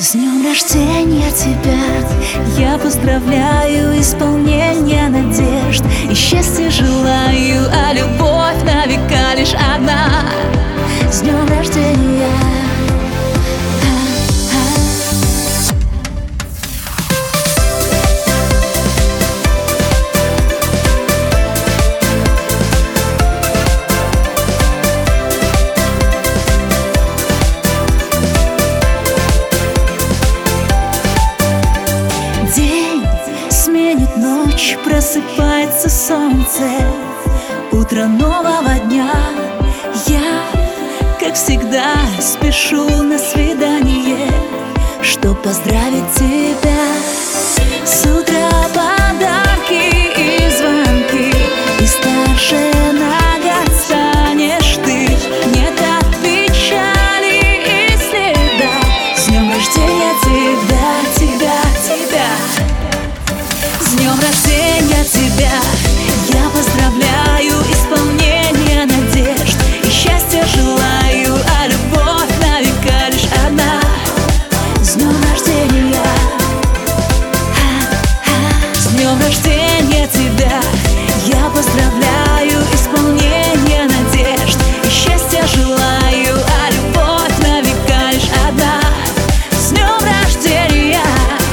С днем рождения тебя я поздравляю, исполнения надежд и счастья желаю, а любовь на века лишь одна. С днем рождения! Сменит ночь, просыпается солнце, утро нового дня. Я, как всегда, спешу на свидание, чтоб поздравить тебя. С утра подарки и звонки, и старше на год станешь ты. Нет от печали и следа. С днем рождения тебя, тебя, тебя! С днем рождения тебя я поздравляю, исполнения надежд и счастья желаю, а любовь на века лишь одна. С днем рождения! С днем рождения тебя я поздравляю, исполнения надежд и счастья желаю, а любовь на века лишь одна. С днем рождения!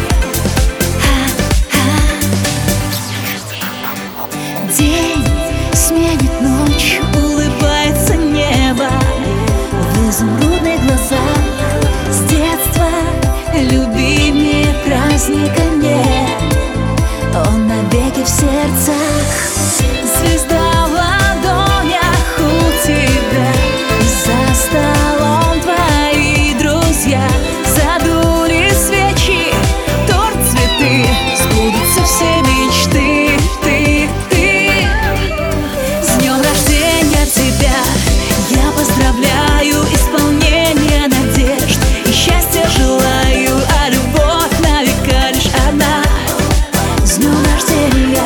День сменит ночь, улыбается небо в изумрудных глазах. С детства любимее праздника нет, он навеки в сердцах. Звезда в ладонях у тебя, за столом твои друзья. Задули свечи, торт, цветы, сбудутся все мечты. Я поздравляю, исполнения надежд и счастья желаю, а любовь на века лишь одна. С днем рождения!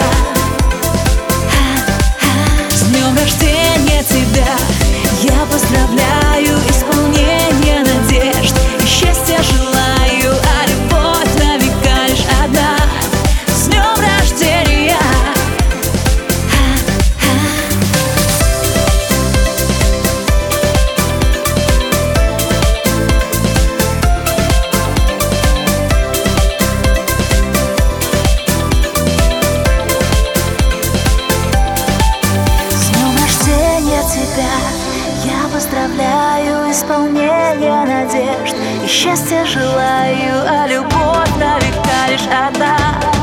С днем рождения тебя я поздравляю, исполнения надежд и счастья желаю, а любовь на века лишь одна. С днем рождения! Тебя я поздравляю, исполнения надежд и счастья желаю, а любовь на века лишь одна.